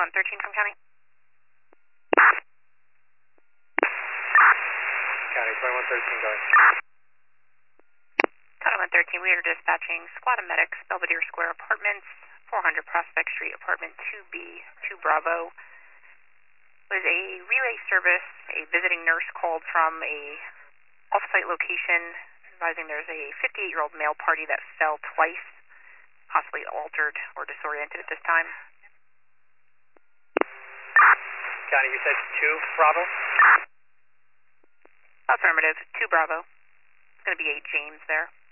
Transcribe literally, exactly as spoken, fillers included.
on thirteen from County. County, twenty-one thirteen going. twenty-one thirteen, we are dispatching squad of medics, Belvedere Square Apartments, four hundred Prospect Street, Apartment two B, two Bravo. Was a relay service, a visiting nurse called from a off-site location, advising there's a fifty-eight-year-old male party that fell twice, possibly altered or disoriented at this time. County, you said two Bravo? Affirmative, two Bravo. It's going to be a James there.